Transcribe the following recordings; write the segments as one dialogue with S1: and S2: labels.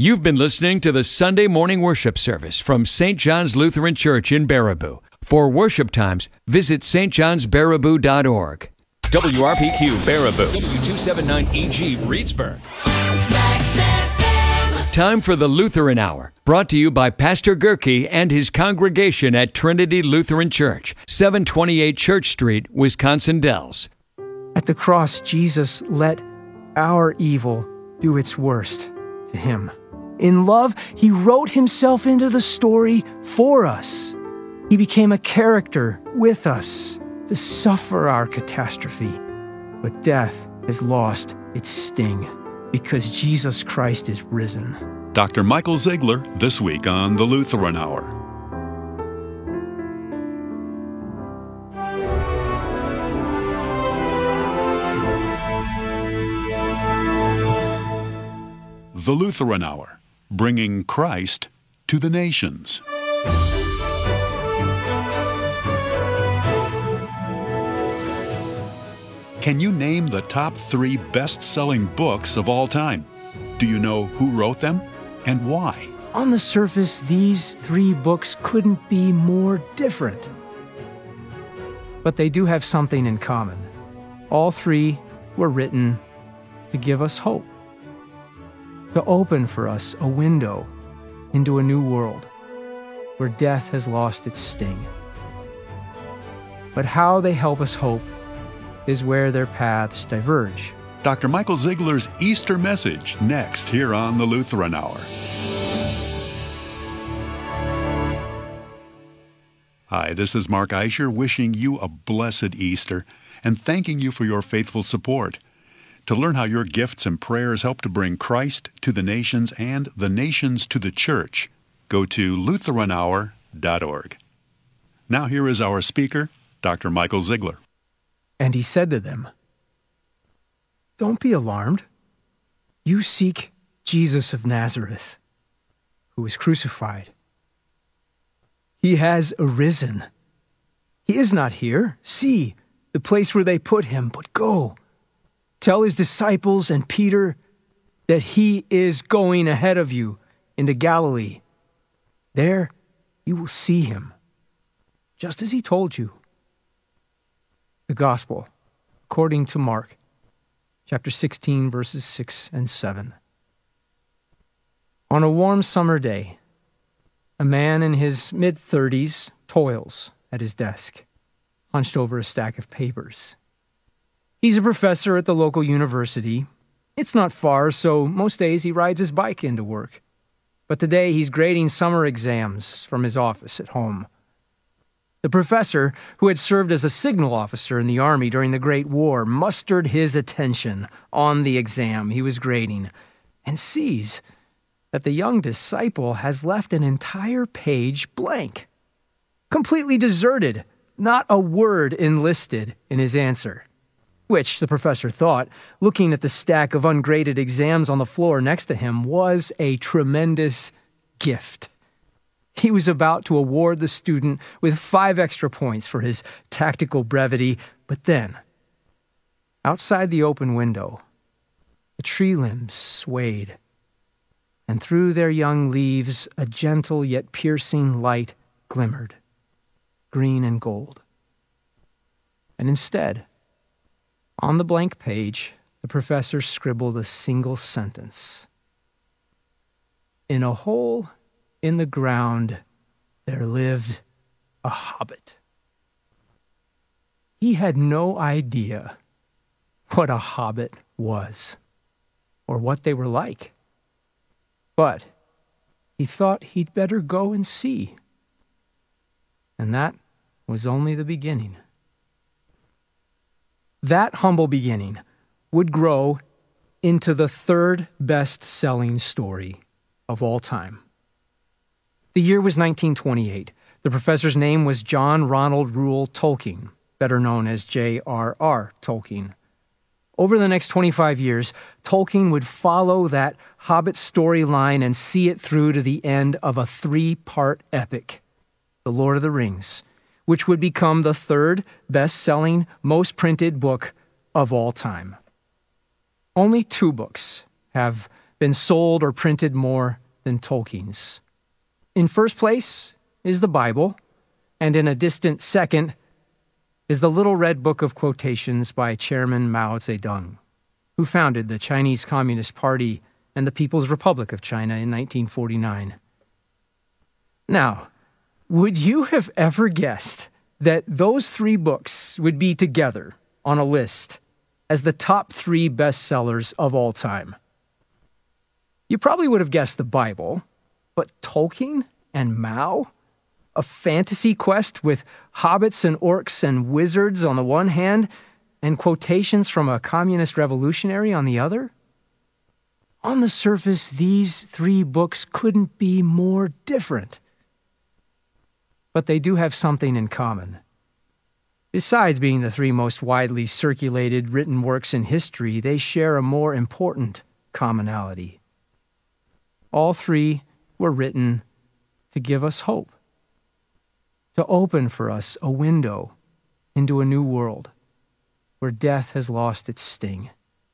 S1: You've been listening to the Sunday morning worship service from St. John's Lutheran Church in Baraboo. For worship times, visit stjohnsbaraboo.org. WRPQ Baraboo, W279EG Reedsburg. Time for the Lutheran Hour, brought to you by Pastor Gerke and his congregation at Trinity Lutheran Church, 728 Church Street, Wisconsin Dells.
S2: At the cross, Jesus let our evil do its worst to him. In love, he wrote himself into the story for us. He became a character with us to suffer our catastrophe. But death has lost its sting because Jesus Christ is risen.
S3: Dr. Michael Ziegler, this week on the Lutheran Hour. The Lutheran Hour, bringing Christ to the nations. Can you name the top 3 best-selling books of all time? Do you know who wrote them and why?
S2: On the surface, these 3 books couldn't be more different. But they do have something in common. All 3 were written to give us hope, to open for us a window into a new world where death has lost its sting. But how they help us hope is where their paths diverge.
S3: Dr. Michael Ziegler's Easter message next here on the Lutheran Hour. Hi, this is Mark Eicher wishing you a blessed Easter and thanking you for your faithful support. To learn how your gifts and prayers help to bring Christ to the nations and the nations to the church, go to LutheranHour.org. Now here is our speaker, Dr. Michael Ziegler.
S2: And he said to them, "Don't be alarmed. You seek Jesus of Nazareth, who was crucified. He has arisen. He is not here. See, the place where they put him. But go, tell his disciples and Peter that he is going ahead of you into Galilee. There you will see him, just as he told you." The Gospel, according to Mark, chapter 16, verses 6 and 7. On a warm summer day, a man in his mid-30s toils at his desk, hunched over a stack of papers. He's a professor at the local university. It's not far, so most days he rides his bike into work. But today he's grading summer exams from his office at home. The professor, who had served as a signal officer in the Army during the Great War, mustered his attention on the exam he was grading and sees that the young disciple has left an entire page blank, completely deserted, not a word enlisted in his answer, which the professor thought, looking at the stack of ungraded exams on the floor next to him, was a tremendous gift. He was about to award the student with 5 extra points for his tactical brevity, but then, outside the open window, the tree limbs swayed, and through their young leaves a gentle yet piercing light glimmered, green and gold. And instead, on the blank page, the professor scribbled a single sentence. "In a hole in the ground, there lived a hobbit." He had no idea what a hobbit was or what they were like. But he thought he'd better go and see. And that was only the beginning. That humble beginning would grow into the 3rd best-selling story of all time. The year was 1928. The professor's name was John Ronald Reuel Tolkien, better known as J.R.R. Tolkien. Over the next 25 years, Tolkien would follow that Hobbit storyline and see it through to the end of a 3-part epic, The Lord of the Rings, which would become the 3rd best-selling, most printed book of all time. Only 2 books have been sold or printed more than Tolkien's. In first place is the Bible, and in a distant second is the Little Red Book of Quotations by Chairman Mao Zedong, who founded the Chinese Communist Party and the People's Republic of China in 1949. Now, would you have ever guessed that those three books would be together on a list as the top 3 bestsellers of all time? You probably would have guessed the Bible, but Tolkien and Mao? A fantasy quest with hobbits and orcs and wizards on the one hand, and quotations from a communist revolutionary on the other? On the surface, these 3 books couldn't be more different. But they do have something in common. Besides being the 3 most widely circulated written works in history, they share a more important commonality. All 3 were written to give us hope, to open for us a window into a new world where death has lost its sting.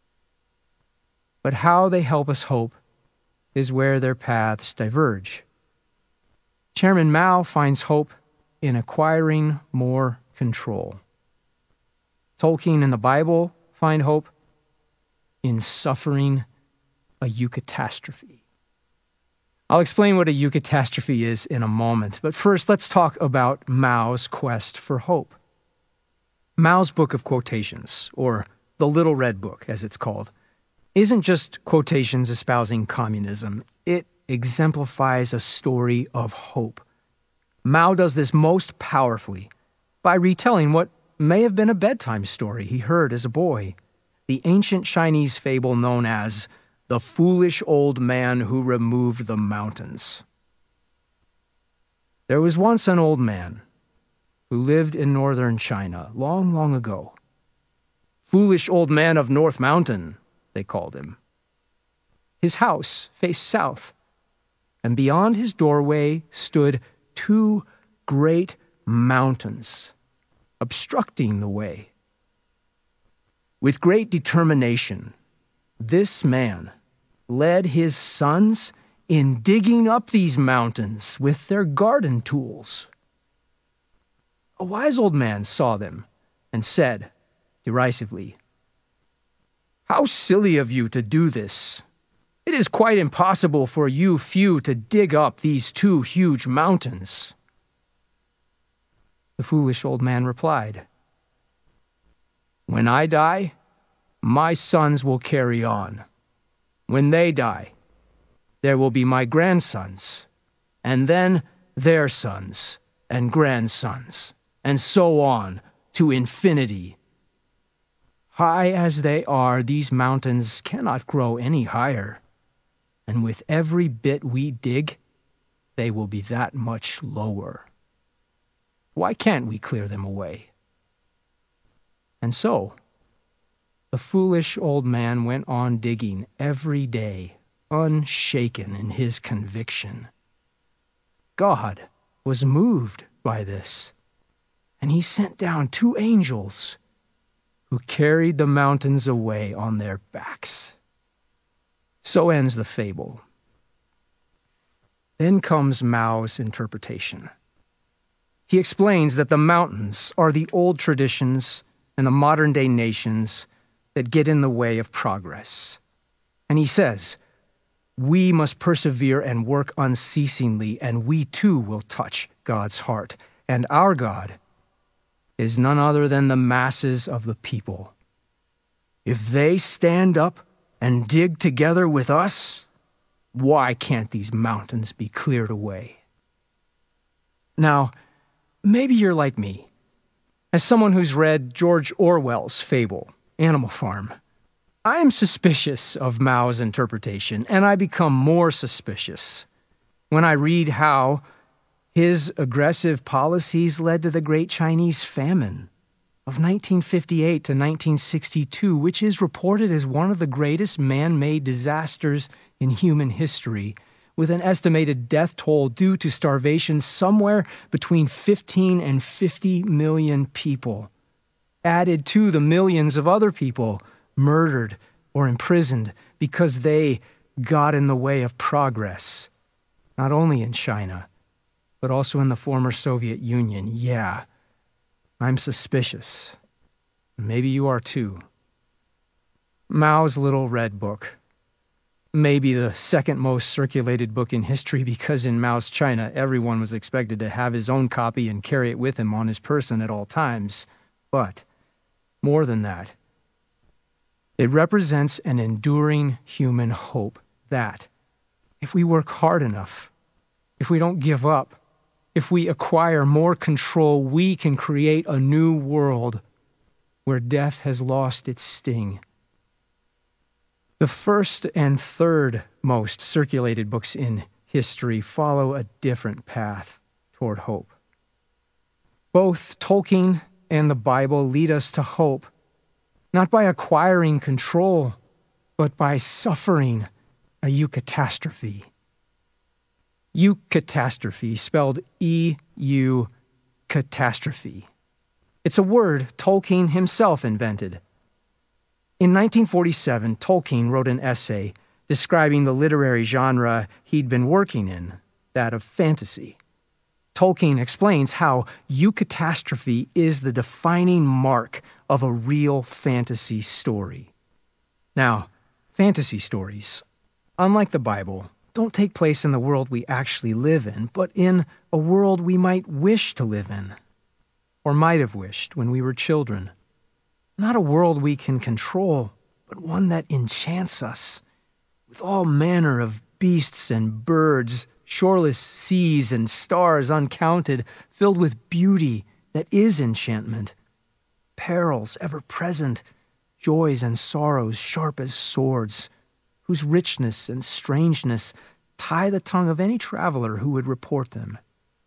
S2: But how they help us hope is where their paths diverge. Chairman Mao finds hope in acquiring more control. Tolkien and the Bible find hope in suffering a eucatastrophe. I'll explain what a eucatastrophe is in a moment, but first let's talk about Mao's quest for hope. Mao's Book of Quotations, or the Little Red Book as it's called, isn't just quotations espousing communism. It exemplifies a story of hope. Mao does this most powerfully by retelling what may have been a bedtime story he heard as a boy, the ancient Chinese fable known as the foolish old man who removed the mountains. There was once an old man who lived in northern China long, long ago. Foolish old man of North Mountain, they called him. His house faced south, and beyond his doorway stood 2 great mountains, obstructing the way. With great determination, this man led his sons in digging up these mountains with their garden tools. A wise old man saw them and said derisively, "How silly of you to do this. It is quite impossible for you few to dig up these 2 huge mountains." The foolish old man replied, "When I die, my sons will carry on. When they die, there will be my grandsons, and then their sons and grandsons, and so on to infinity. High as they are, these mountains cannot grow any higher, and with every bit we dig, they will be that much lower. Why can't we clear them away?" And so, the foolish old man went on digging every day, unshaken in his conviction. God was moved by this, and he sent down 2 angels who carried the mountains away on their backs. So ends the fable. Then comes Mao's interpretation. He explains that the mountains are the old traditions and the modern-day nations that get in the way of progress. And he says, we must persevere and work unceasingly, and we too will touch God's heart. And our God is none other than the masses of the people. If they stand up and dig together with us, why can't these mountains be cleared away? Now, maybe you're like me. As someone who's read George Orwell's fable, Animal Farm, I am suspicious of Mao's interpretation, and I become more suspicious when I read how his aggressive policies led to the Great Chinese Famine of 1958 to 1962, which is reported as one of the greatest man-made disasters in human history, with an estimated death toll due to starvation somewhere between 15 and 50 million people, added to the millions of other people murdered or imprisoned because they got in the way of progress, not only in China, but also in the former Soviet Union. Yeah, I'm suspicious. Maybe you are too. Mao's Little Red Book. Maybe the second most circulated book in history, because in Mao's China, everyone was expected to have his own copy and carry it with him on his person at all times. But more than that, it represents an enduring human hope that, if we work hard enough, if we don't give up, if we acquire more control, we can create a new world where death has lost its sting. The first and third most circulated books in history follow a different path toward hope. Both Tolkien and the Bible lead us to hope, not by acquiring control, but by suffering a eucatastrophe. Eucatastrophe, spelled E-U, catastrophe. It's a word Tolkien himself invented. In 1947, Tolkien wrote an essay describing the literary genre he'd been working in, that of fantasy. Tolkien explains how eucatastrophe is the defining mark of a real fantasy story. Now, fantasy stories, unlike the Bible, don't take place in the world we actually live in, but in a world we might wish to live in, or might have wished when we were children. Not a world we can control, but one that enchants us, with all manner of beasts and birds, shoreless seas and stars uncounted, filled with beauty that is enchantment, perils ever present, joys and sorrows sharp as swords, whose richness and strangeness tie the tongue of any traveler who would report them.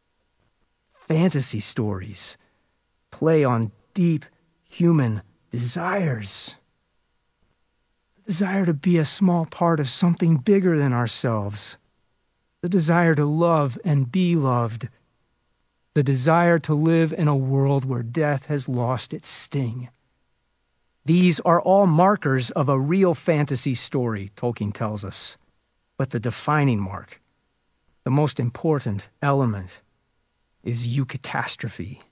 S2: Fantasy stories play on deep human desires. The desire to be a small part of something bigger than ourselves. The desire to love and be loved. The desire to live in a world where death has lost its sting. These are all markers of a real fantasy story, Tolkien tells us. But the defining mark, the most important element, is eucatastrophe.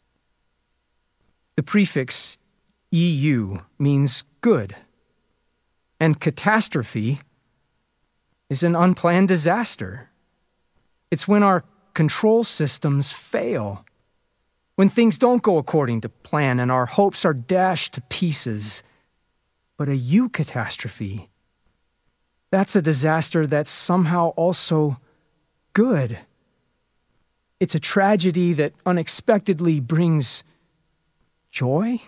S2: The prefix EU means good, and catastrophe is an unplanned disaster. It's when our control systems fail, when things don't go according to plan and our hopes are dashed to pieces. But a eucatastrophe, that's a disaster that's somehow also good. It's a tragedy that unexpectedly brings joy.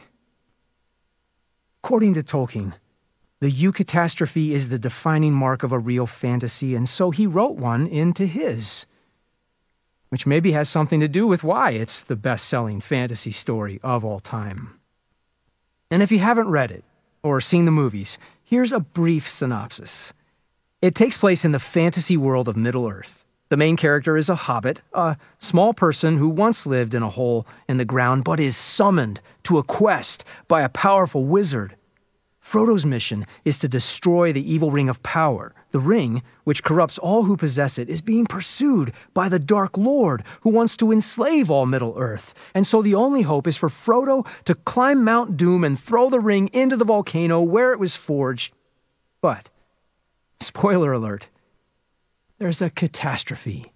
S2: According to Tolkien, the eucatastrophe is the defining mark of a real fantasy, and so he wrote one into his, which maybe has something to do with why it's the best-selling fantasy story of all time. And if you haven't read it or seen the movies, here's a brief synopsis. It takes place in the fantasy world of Middle-earth. The main character is a hobbit, a small person who once lived in a hole in the ground but is summoned to a quest by a powerful wizard. Frodo's mission is to destroy the evil Ring of Power. The ring, which corrupts all who possess it, is being pursued by the Dark Lord, who wants to enslave all Middle-earth. And so the only hope is for Frodo to climb Mount Doom and throw the ring into the volcano where it was forged. But, spoiler alert, there's a catastrophe.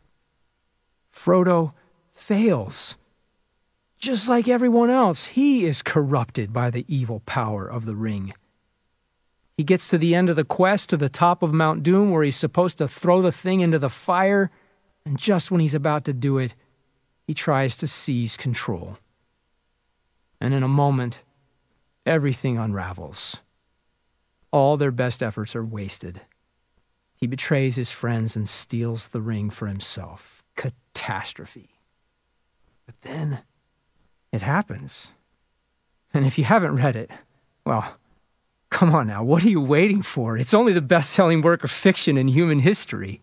S2: Frodo fails. Just like everyone else, he is corrupted by the evil power of the ring. He gets to the end of the quest, to the top of Mount Doom, where he's supposed to throw the thing into the fire, and just when he's about to do it, he tries to seize control. And in a moment, everything unravels. All their best efforts are wasted. He betrays his friends and steals the ring for himself. Catastrophe. But then, it happens. And if you haven't read it, well, come on now, what are you waiting for? It's only the best-selling work of fiction in human history.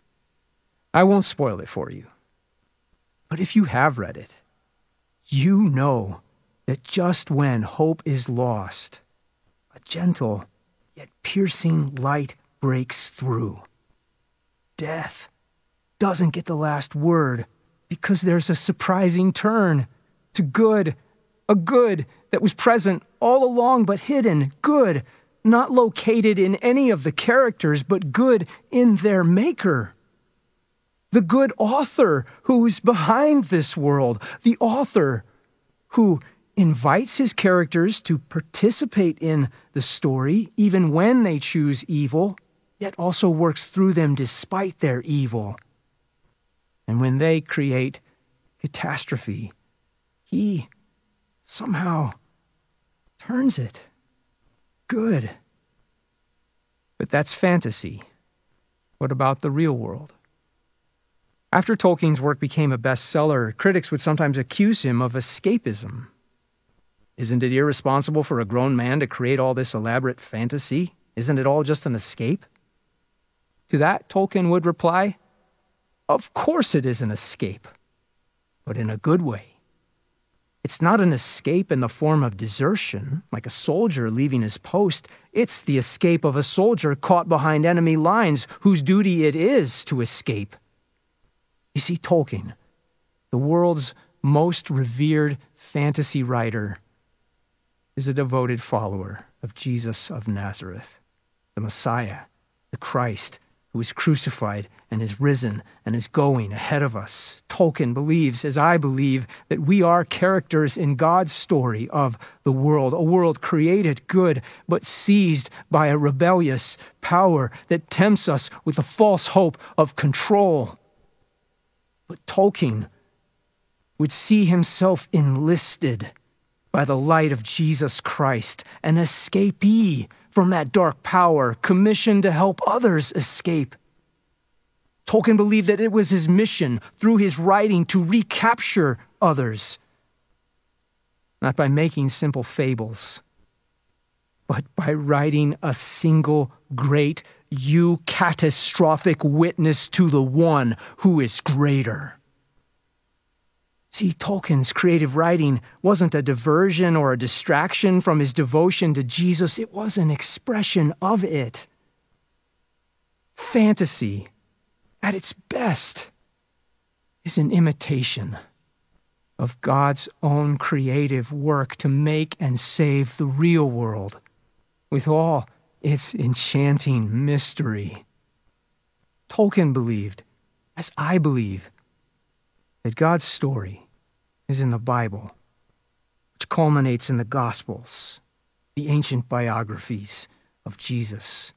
S2: I won't spoil it for you. But if you have read it, you know that just when hope is lost, a gentle yet piercing light breaks through. death doesn't get the last word because there's a surprising turn to good, a good that was present all along but hidden, good, not located in any of the characters, but good in their maker. The good author who is behind this world, the author who invites his characters to participate in the story even when they choose evil, yet also works through them despite their evil. And when they create catastrophe, he somehow turns it good. But that's fantasy. What about the real world? After Tolkien's work became a bestseller, critics would sometimes accuse him of escapism. Isn't it irresponsible for a grown man to create all this elaborate fantasy? Isn't it all just an escape? To that, Tolkien would reply, of course it is an escape, but in a good way. It's not an escape in the form of desertion, like a soldier leaving his post. It's the escape of a soldier caught behind enemy lines whose duty it is to escape. You see, Tolkien, the world's most revered fantasy writer, is a devoted follower of Jesus of Nazareth, the Messiah, the Christ, who is crucified and is risen and is going ahead of us. Tolkien believes, as I believe, that we are characters in God's story of the world, a world created good, but seized by a rebellious power that tempts us with the false hope of control. But Tolkien would see himself enlisted by the light of Jesus Christ, an escapee from that dark power, commissioned to help others escape. Tolkien believed that it was his mission through his writing to recapture others, not by making simple fables, but by writing a single great catastrophic witness to the one who is greater. See, Tolkien's creative writing wasn't a diversion or a distraction from his devotion to Jesus. It was an expression of it. Fantasy, at its best, is an imitation of God's own creative work to make and save the real world with all its enchanting mystery. Tolkien believed, as I believe, that God's story is in the Bible, which culminates in the Gospels, the ancient biographies of Jesus.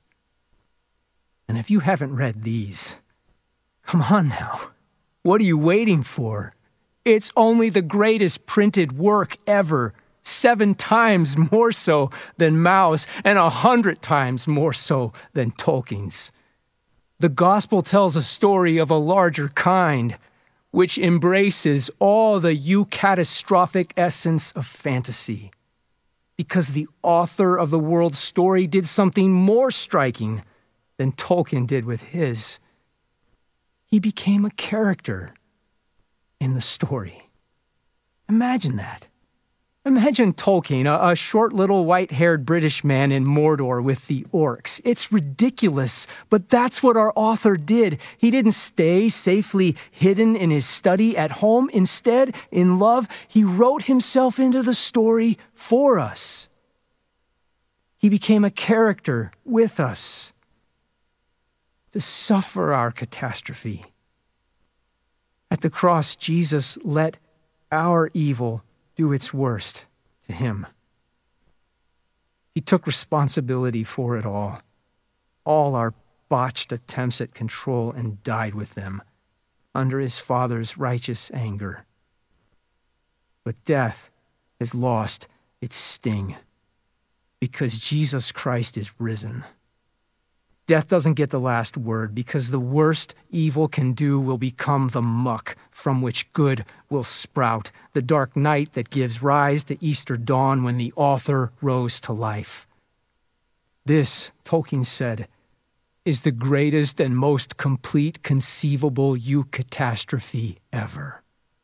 S2: And if you haven't read these, come on now. What are you waiting for? It's only the greatest printed work ever, 7 times more so than Mau's and 100 times more so than Tolkien's. The Gospel tells a story of a larger kind, which embraces all the eucatastrophic essence of fantasy, because the author of the world's story did something more striking than Tolkien did with his. He became a character in the story. Imagine that. Imagine Tolkien, a short little white-haired British man in Mordor with the orcs. It's ridiculous, but that's what our author did. He didn't stay safely hidden in his study at home. Instead, in love, he wrote himself into the story for us. He became a character with us to suffer our catastrophe. At the cross, Jesus let our evil do its worst to him. He took responsibility for it all our botched attempts at control, and died with them under his Father's righteous anger. But death has lost its sting because Jesus Christ is risen. Death doesn't get the last word because the worst evil can do will become the muck from which good will sprout, the dark night that gives rise to Easter dawn when the author rose to life. This, Tolkien said, is the greatest and most complete conceivable eucatastrophe ever.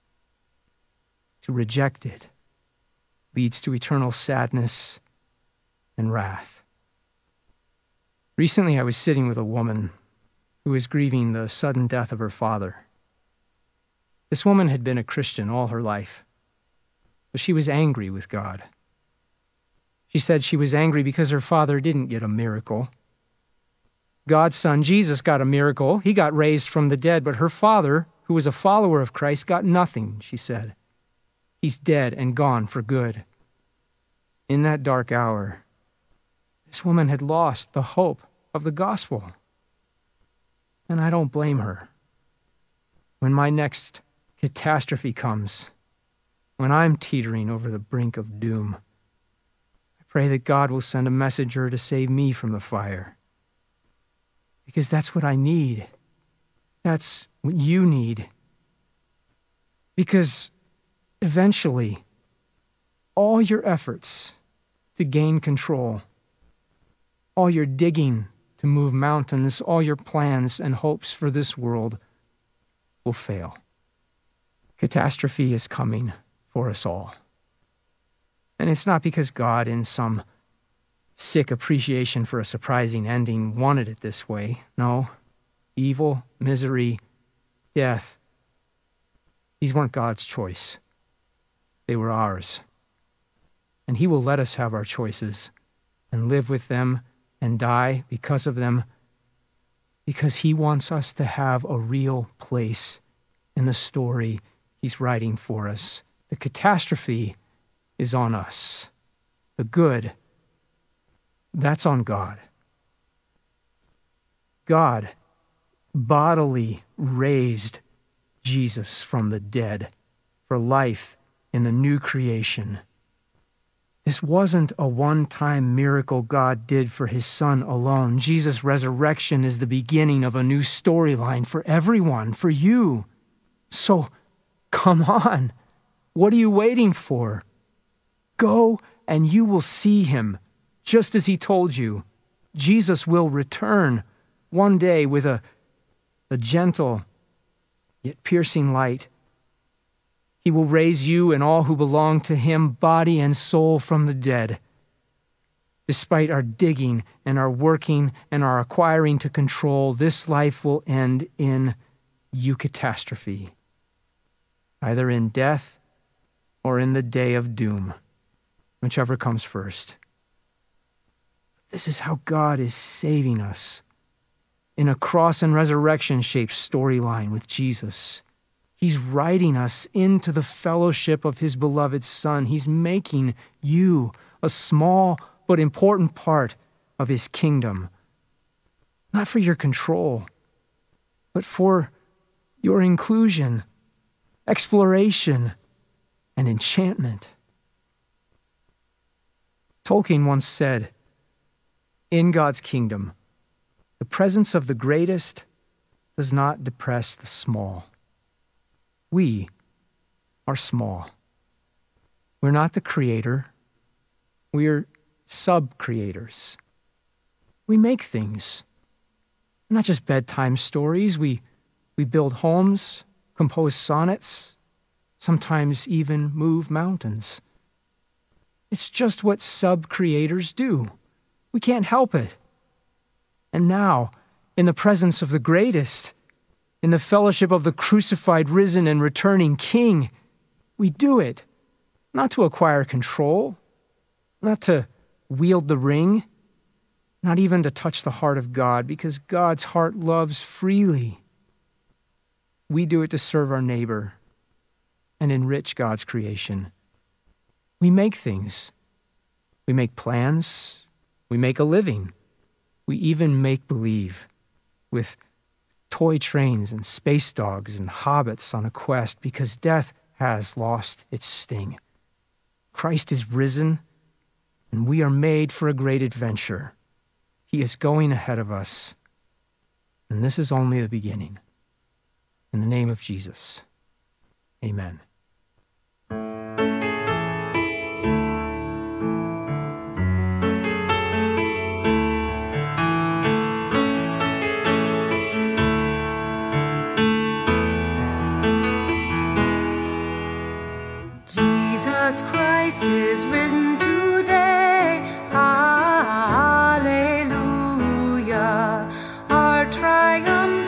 S2: To reject it leads to eternal sadness and wrath. Recently, I was sitting with a woman who is grieving the sudden death of her father. This woman had been a Christian all her life, but she was angry with God. She said she was angry because her father didn't get a miracle. God's son, Jesus, got a miracle. He got raised from the dead, but her father, who was a follower of Christ, got nothing, she said. He's dead and gone for good. In that dark hour, this woman had lost the hope of the gospel. And I don't blame her. When my next catastrophe comes, when I'm teetering over the brink of doom, I pray that God will send a messenger to save me from the fire. Because that's what I need. That's what you need. Because eventually, all your efforts to gain control, all your digging to move mountains, all your plans and hopes for this world will fail. Catastrophe is coming for us all. And it's not because God, in some sick appreciation for a surprising ending, wanted it this way. No, evil, misery, death, these weren't God's choice. They were ours. And He will let us have our choices and live with them and die because of them, because He wants us to have a real place in the story He's writing for us. The catastrophe is on us. The good, that's on God. God bodily raised Jesus from the dead for life in the new creation. This wasn't a one-time miracle God did for His Son alone. Jesus' resurrection is the beginning of a new storyline for everyone, for you. So, come on. What are you waiting for? Go and you will see Him, just as He told you. Jesus will return one day with a gentle yet piercing light. He will raise you and all who belong to Him, body and soul, from the dead. Despite our digging and our working and our acquiring to control, this life will end in eucatastrophe, either in death or in the day of doom, whichever comes first. This is how God is saving us in a cross and resurrection-shaped storyline with Jesus. He's writing us into the fellowship of His beloved Son. He's making you a small but important part of His kingdom. Not for your control, but for your inclusion, exploration, and enchantment. Tolkien once said, "In God's kingdom, the presence of the greatest does not depress the small." We are small. We're not the creator. We're sub-creators. We make things, not just bedtime stories. We build homes, compose sonnets, sometimes even move mountains. It's just what sub-creators do. We can't help it. And now, in the presence of the greatest, in the fellowship of the crucified, risen, and returning King, we do it, not to acquire control, not to wield the ring, not even to touch the heart of God, because God's heart loves freely. We do it to serve our neighbor and enrich God's creation. We make things. We make plans. We make a living. We even make believe with toy trains and space dogs and hobbits on a quest, because death has lost its sting. Christ is risen, and we are made for a great adventure. He is going ahead of us, and this is only the beginning. In the name of Jesus, amen.
S4: Jesus Christ is risen today. Hallelujah. Our triumph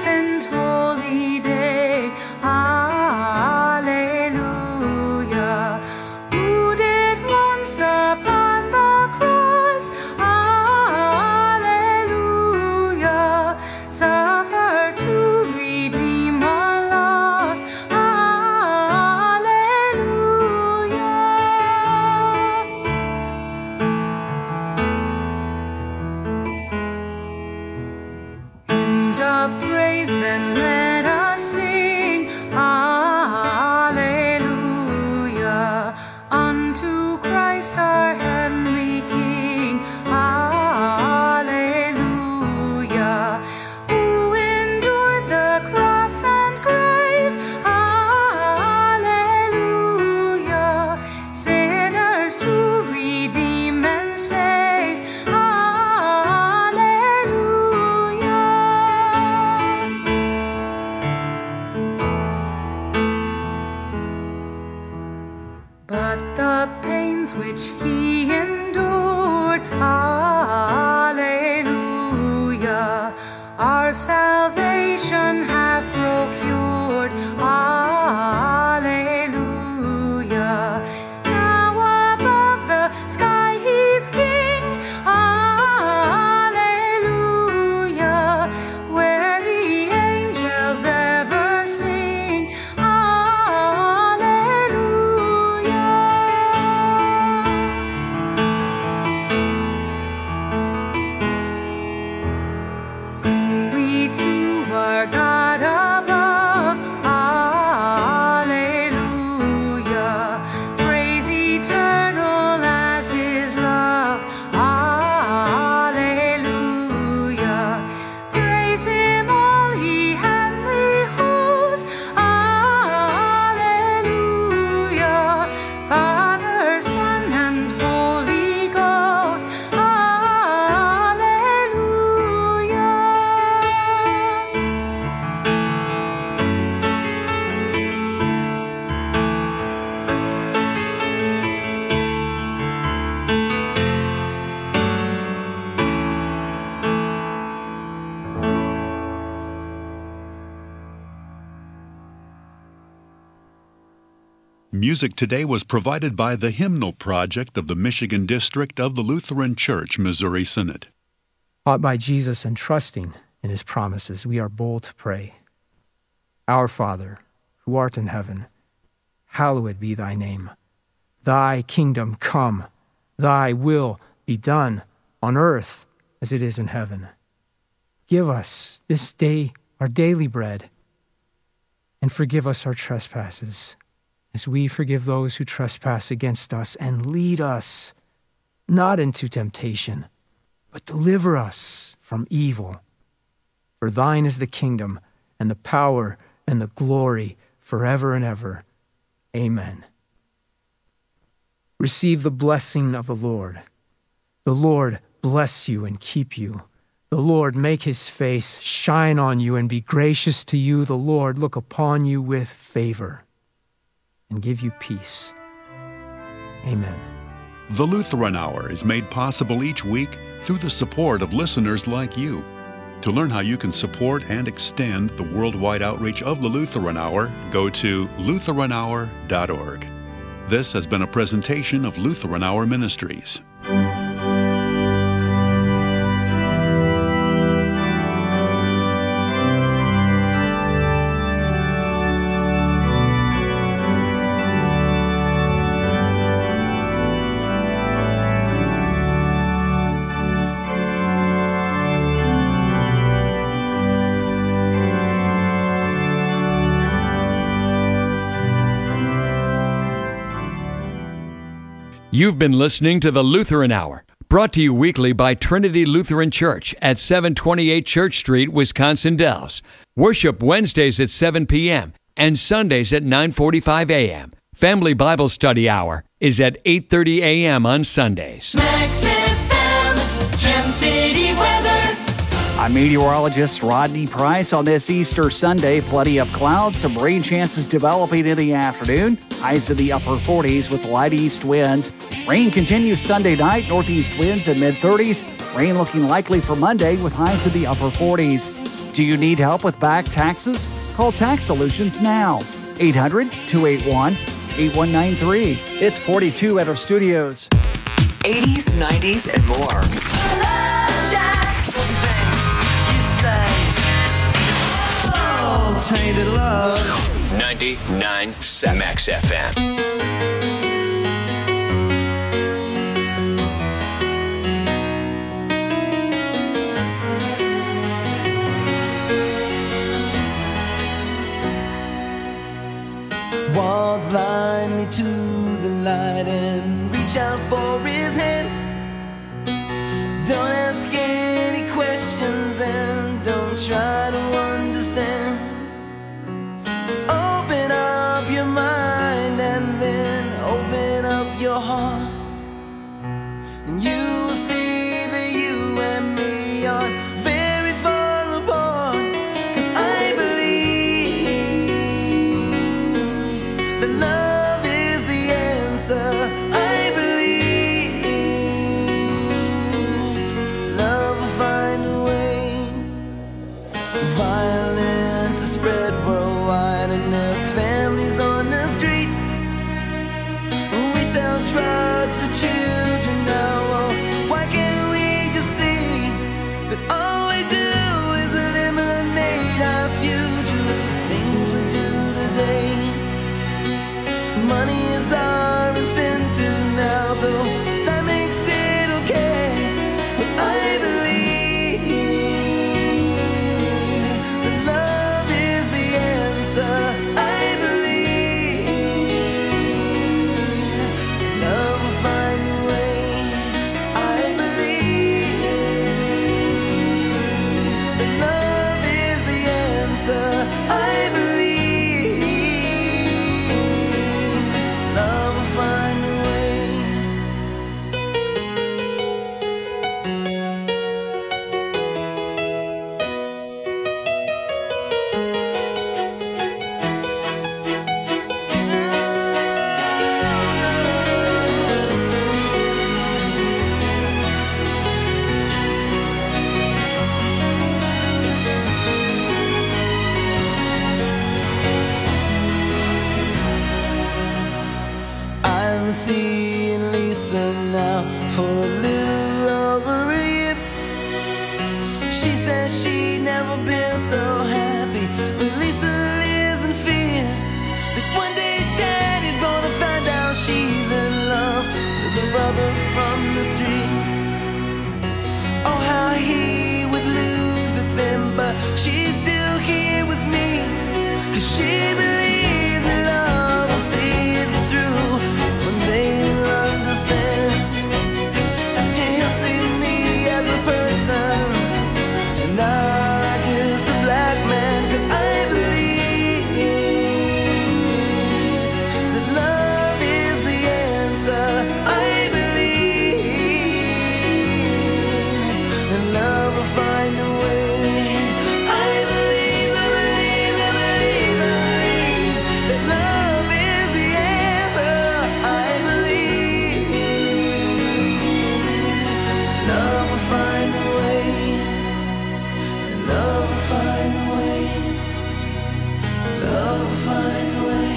S4: but the pains which he endured, hallelujah, our salvation have procured, hallelujah. Now above the sky he's king, hallelujah, where the angels ever sing, hallelujah. Sing we to our God above, hallelujah. Praise eternal as his love, hallelujah. Praise him all ye heavenly hosts, hallelujah. Father, Son, and Holy Ghost, hallelujah.
S3: Music today was provided by the Hymnal Project of the Michigan District of the Lutheran Church, Missouri Synod.
S2: Taught by Jesus and trusting in his promises, we are bold to pray. Our Father, who art in heaven, hallowed be thy name. Thy kingdom come, thy will be done on earth as it is in heaven. Give us this day our daily bread, and forgive us our trespasses, as we forgive those who trespass against us, and lead us not into temptation, but deliver us from evil. For thine is the kingdom, and the power, and the glory, forever and ever. Amen. Receive the blessing of the Lord. The Lord bless you and keep you. The Lord make his face shine on you and be gracious to you. The Lord look upon you with favor and give you peace. Amen.
S3: The Lutheran Hour is made possible each week through the support of listeners like you. To learn how you can support and extend the worldwide outreach of the Lutheran Hour, go to LutheranHour.org. This has been a presentation of Lutheran Hour Ministries.
S1: You've been listening to the Lutheran Hour, brought to you weekly by Trinity Lutheran Church at 728 Church Street, Wisconsin Dells. Worship Wednesdays at 7 p.m. and Sundays at 9:45 a.m. Family Bible Study Hour is at 8:30 a.m. on Sundays.
S5: Max FM, Gem City weather.
S6: I'm meteorologist Rodney Price. On this Easter Sunday, plenty of clouds, some rain chances developing in the afternoon. Highs in the upper 40s with light east winds. Rain continues Sunday night, northeast winds in mid-30s. Rain looking likely for Monday with highs in the upper 40s. Do you need help with back taxes? Call Tax Solutions now. 800-281-8193. It's 42 at our studios.
S5: 80s, 90s, and more. Love Shack.
S7: Tainted love.
S1: 99.7 Max FM.
S7: Walk blindly to the light and reach out for his hand. Don't ask any questions and don't try to understand. Open up your mind and then open up your heart, and you will see that you and me are very far apart. 'Cause I believe that love is the answer. Money is our incentive now, so that makes it okay. But I believe that love is the answer. I believe love will find a way. I believe that love is the answer. I believe love will find a way. I'm seeing Lisa now for a little over a year. She says she'd never been so happy, but Lisa lives in fear that one day Daddy's gonna find out she's in love with a brother from the streets. Oh, how he would lose it then, but she's still here with me, 'cause she believes in love will see it through. One day he'll understand, he'll see me as a person and not just a black man. 'Cause I believe that love is the answer. I believe that love will find a way. I believe that love is the answer. I believe love will find a way. Love will find a way. Love will find a way.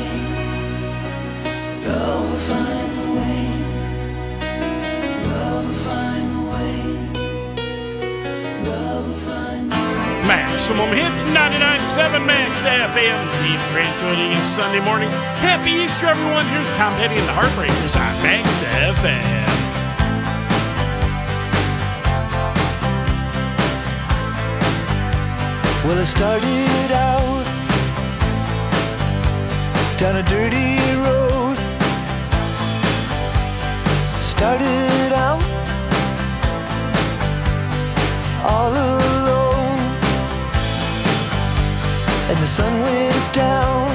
S7: Love will find a way. Love will find a way. Love will find a way.
S8: Maximum Hits 99.7 Max FM. Keep great joining you Sunday morning. Happy Easter, everyone. Here's Tom Petty and the Heartbreakers on Max FM.
S7: Well, I started out down a dirty road. Started out all alone, and the sun went down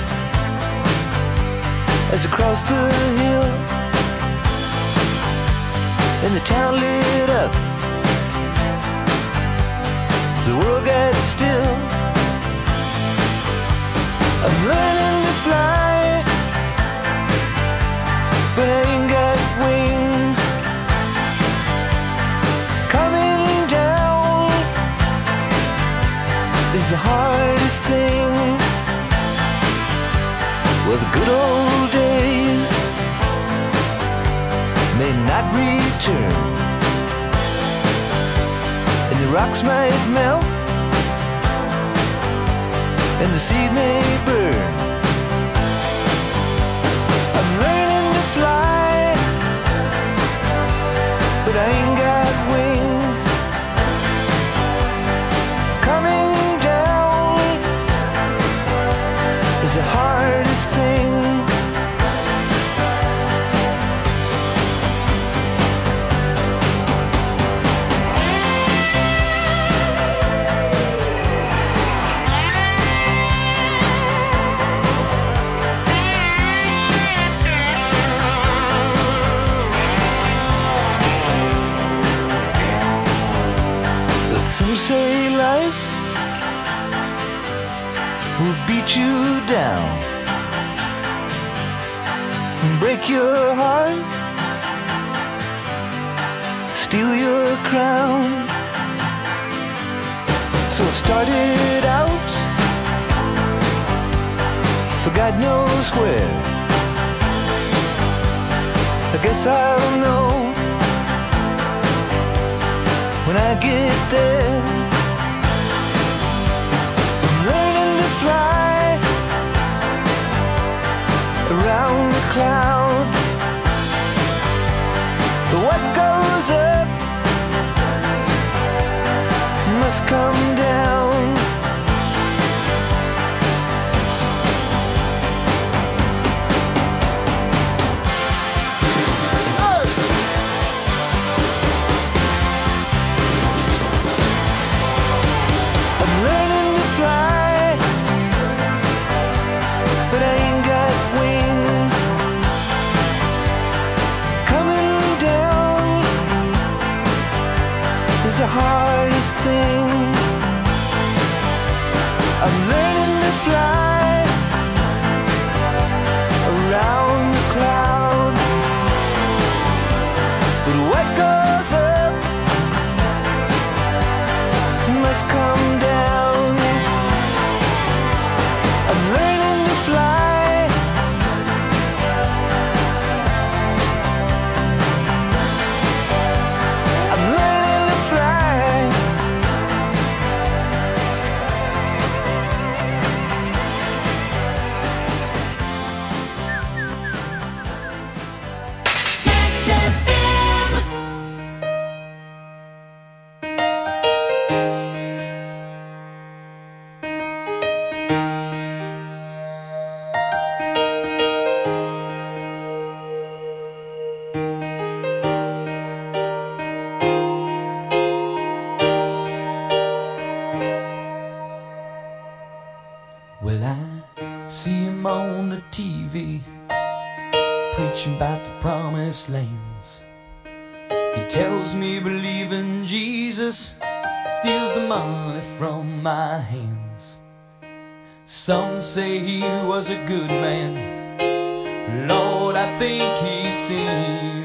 S7: as I crossed the hill, and the town lit up. The world got still. I'm learning to fly, but I ain't got wings. Coming down is the hardest thing. Well, the good old days may not return, and the rocks might melt, and the seed may burn. I'm learning to fly, but I ain't got wings. Coming down is the hardest thing. Some say life will beat you down and break your heart, steal your crown. So it started out for God knows where. I guess I'll know when I get there. I'm learning to fly, around the clouds. What goes up must come down. I'm learning to fly, but I ain't got wings. Coming down is the hardest thing. I'm learning to fly around the clouds, but what goes up must come down. I'm learning to fly. I'm learning to fly.
S9: Well, I see him on the TV preaching about the promised lands. He tells me believe in Jesus steals the money from my hands. Some say he was a good man. Lord, I think he sinned.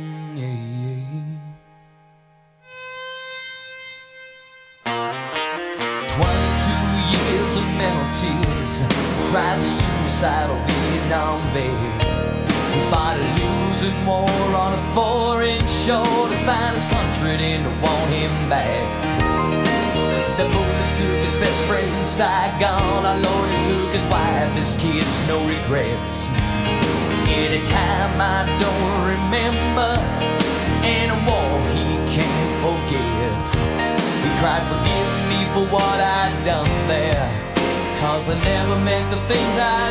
S9: 22 years of mental tears, cries of suicidal Vietnam vet. He fought a losing war on a foreign shore to find his country and to want him back. The bullets took his best friends in Saigon. Our lawyers took his wife, his kids, no regrets. Anytime I don't remember, in a war he can't forget. He cried, forgive me for what I'd done there, 'cause I never meant the things I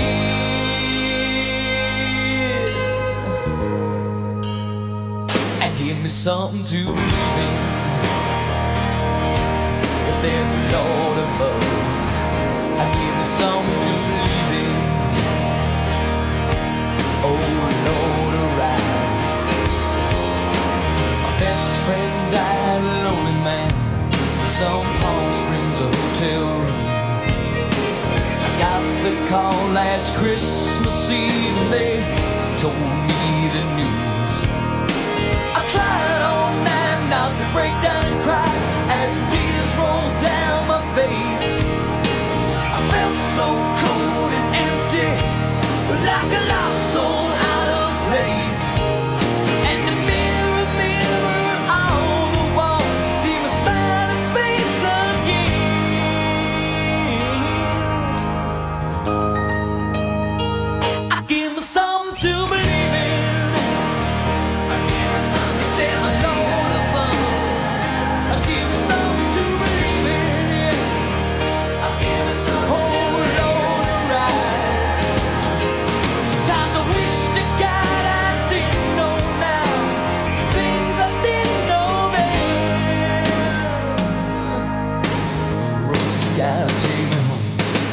S9: did. And give me something to believe in. If there's a Lord above, and give me something to believe in. Oh Lord, arise. My best friend died a lonely man, some Palm Springs hotel room. I got the call last Christmas Eve and they told me the news. I tried all night not to break down and cry as tears rolled down my face. I felt so cold and empty, like a lost soul out of place. And the mirror on the wall, see my smiling face again. I give me something to believe in. I give me something to there's a Lord above. I give me something to believe in. I give me something. Oh Lord, arise. Sometimes I wish to God I didn't know now things I didn't know then. Road, you gotta take me home.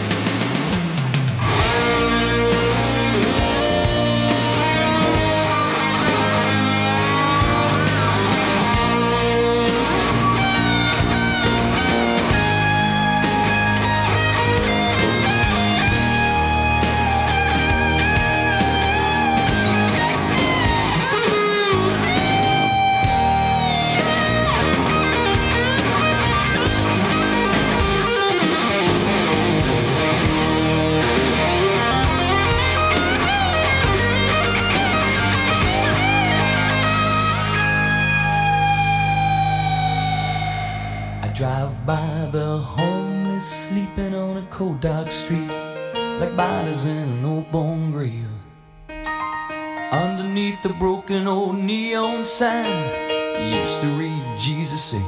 S9: I drive by the homeless sleeping on a cold dark street, like bodies in an old bone grave. underneath the broken old neon sign used to read Jesus Saves.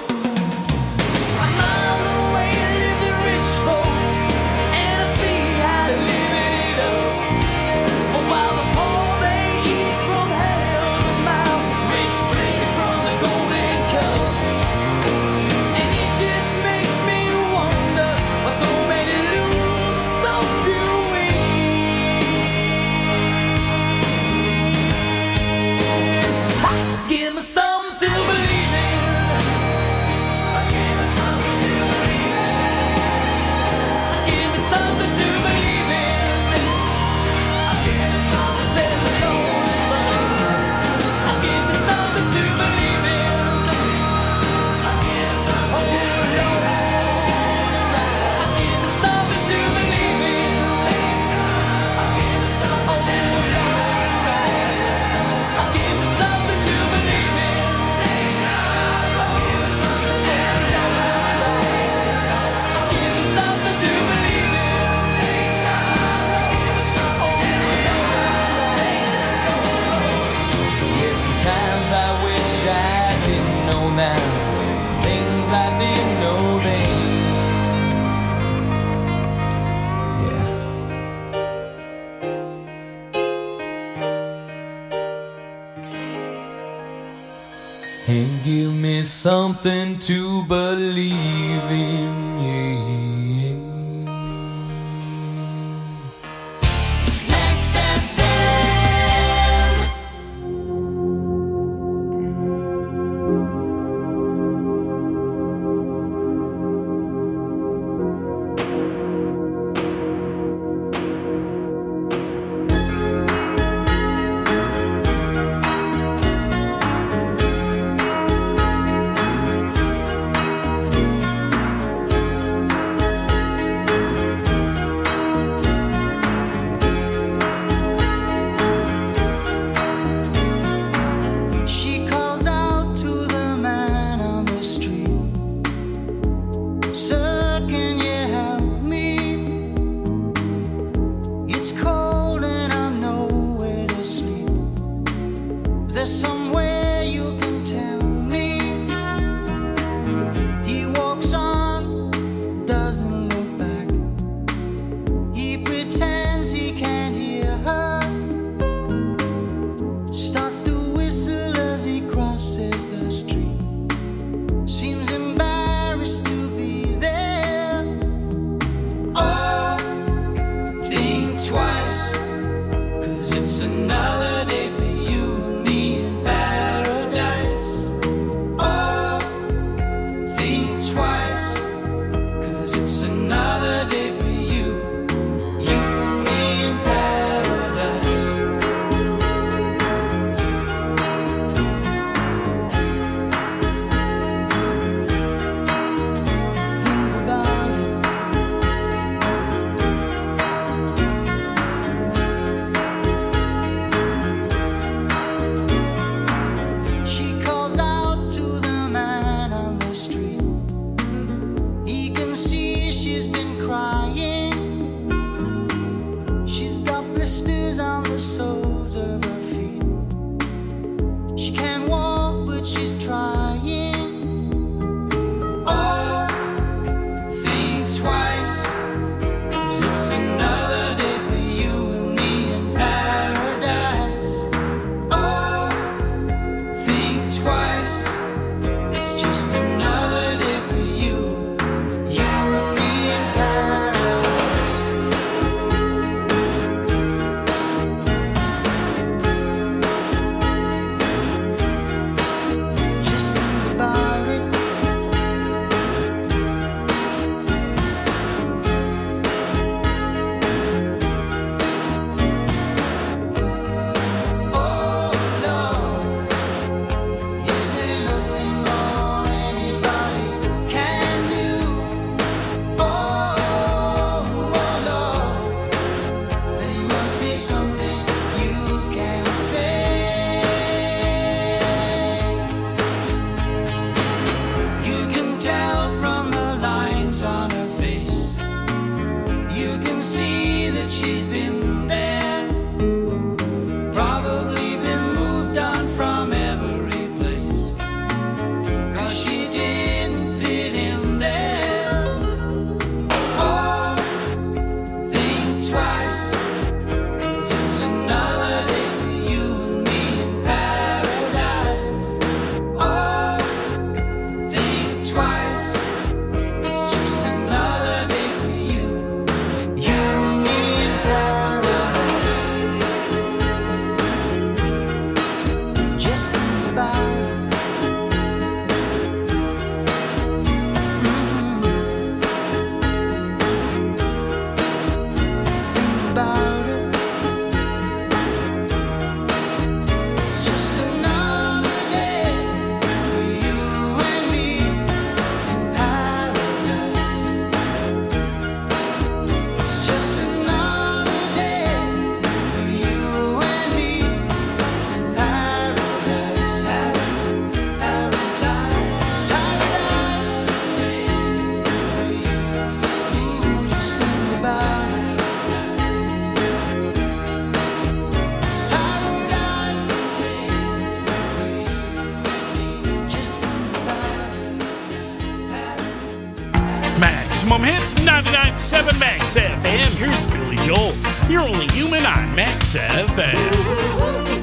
S7: Give me something to believe in.
S9: and give me something to believe in, yeah.
S7: Twice, 'cause it's another day for you and me and back.
S8: Maximum Hits, 99.7 Max FM. Here's Billy Joel. You're only human on Max FM.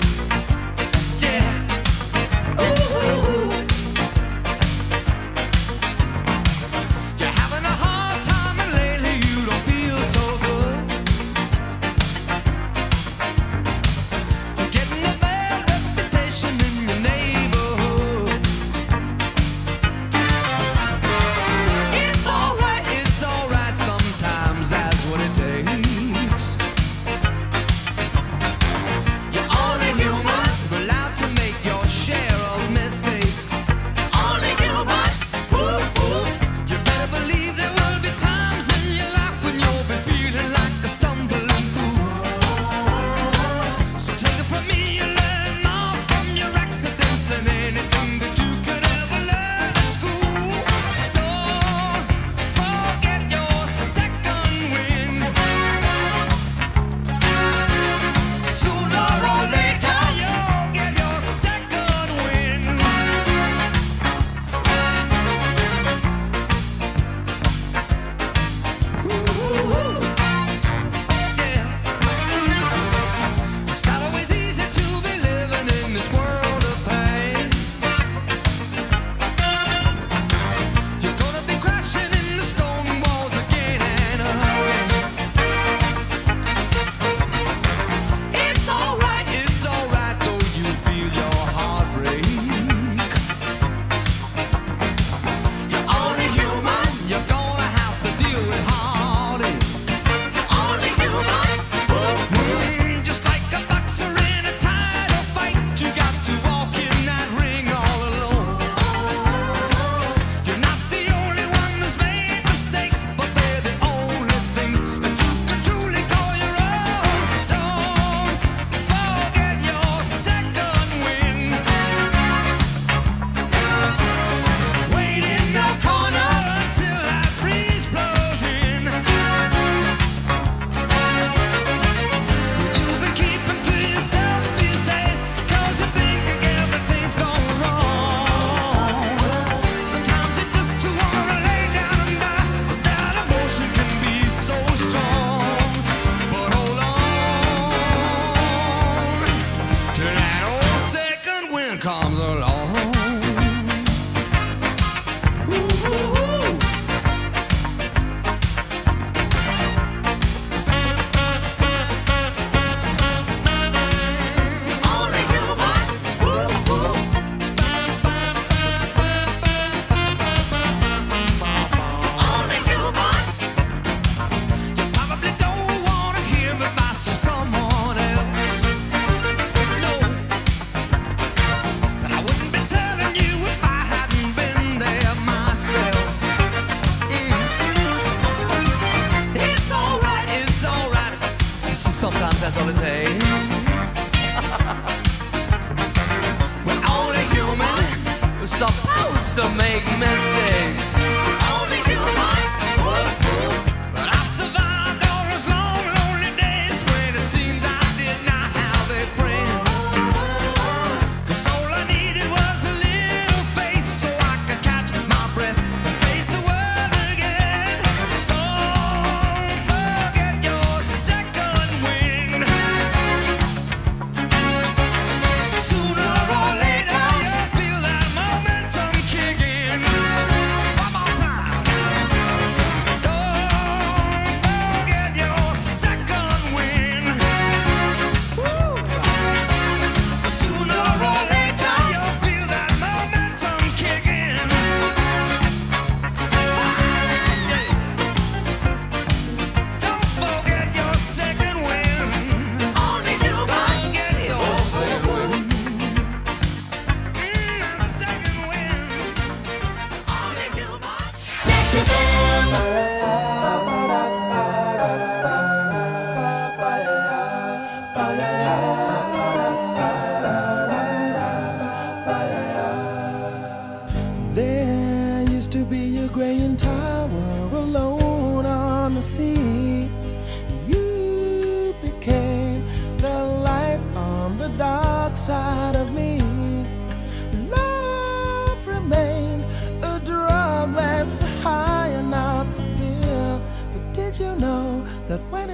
S7: Love remains a drug that's high and out the pill.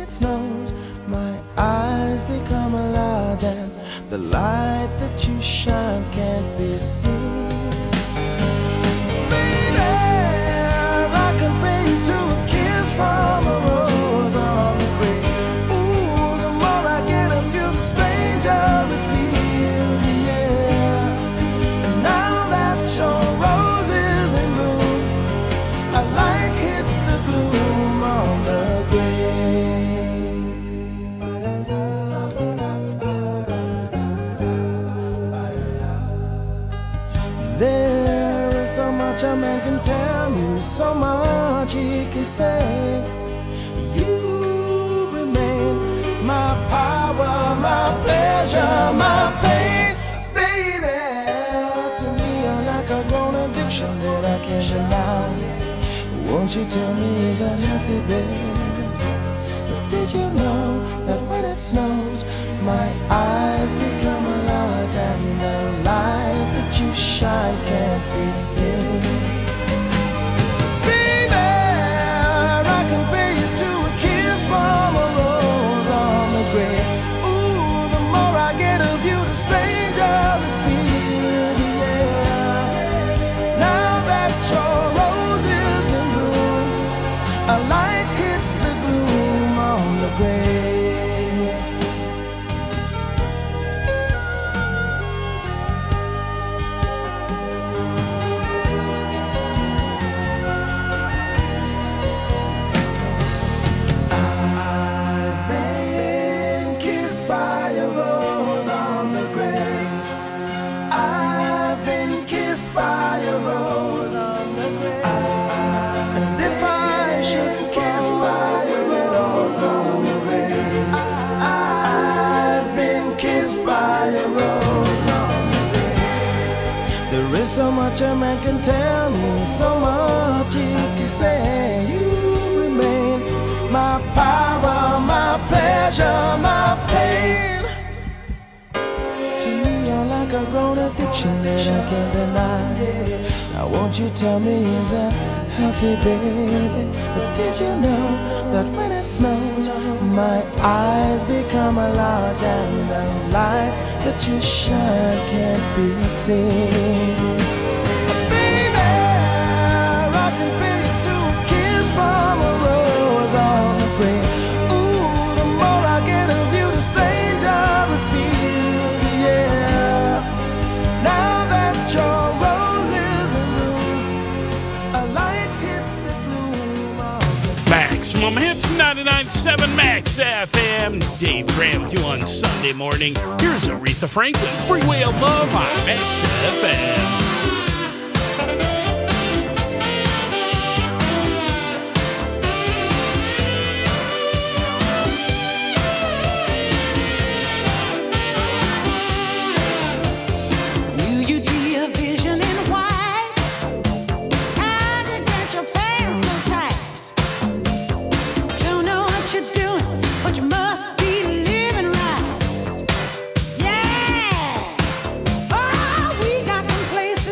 S7: it snows, my eyes become alive, and the light that you shine can't be seen. Baby, I compare you to a kiss from a rose on the grave. Ooh, the more I get of you, the stranger it feels, yeah. And now that your rose is in bloom, a light hits the gloom on the grave. There is so much a man can tell you, so much he can say. You remain my power, my pleasure, my pain, baby. To me, you're like a grown addiction that I can't deny. Won't you tell me, is that healthy, baby? But did you know that when it snows, my eyes become a light, and the light that you shine can't be seen? Baby, I compare you to a kiss from a rose on the grave. Ooh, the more I get of you, the stranger it feels, yeah. Now that your rose is in bloom, a light hits the gloom on the grave. I've been kissed by a rose on the grave. I've been kissed by a rose on the grave. And if I should kiss by a rose on the grave, I've been kissed by a rose on the grave. There is so much a man can tell me, so much he can say. You remain my power, my pleasure, my pain. To me, you're like a grown addiction that I can't deny. Now won't you tell me, is that healthy, baby? But did you know that when it snows, my eyes become a large, and the light that you shine can't be seen? Baby, I can feel you to a kiss from a rose on the grave. Ooh, the more I get of you, the stranger it feels, yeah. Now that your rose is in bloom, a light hits the gloom of the
S8: Maximum Hits 99.7 Max FM. Dave Graham with you on Sunday morning. Here's Aretha Franklin, Freeway of Love on Max FM.
S10: Knew you'd be a vision in white. How'd you get your pants so tight? Don't know what you're doing, but you must be living right. Yeah. Oh, we got some places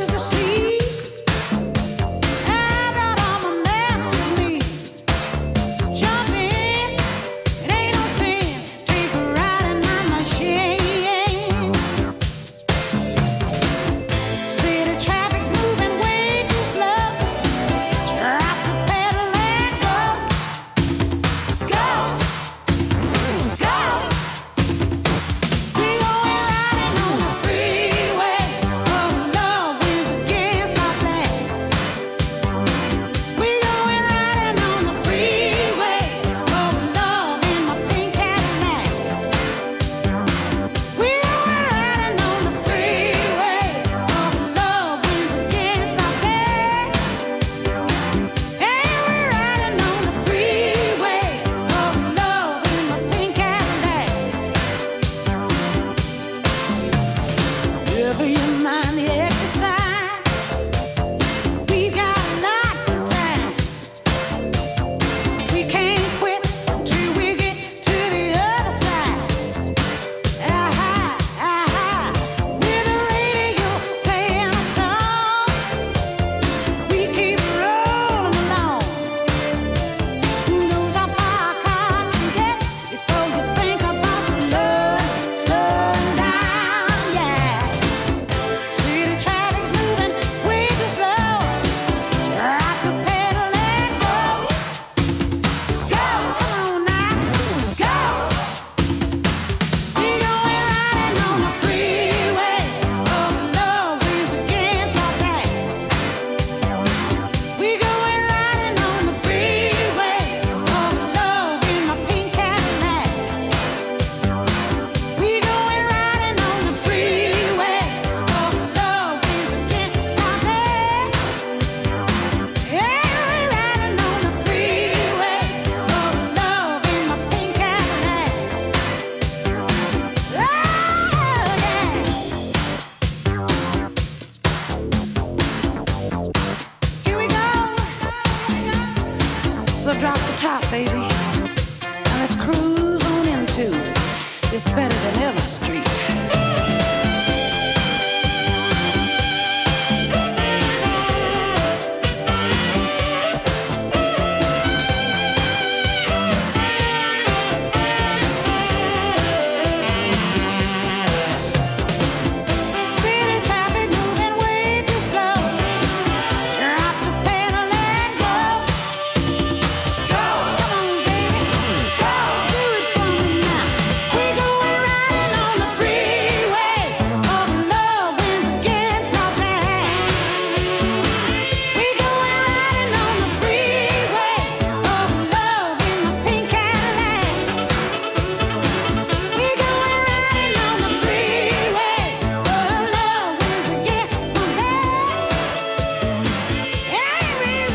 S10: Ever Street.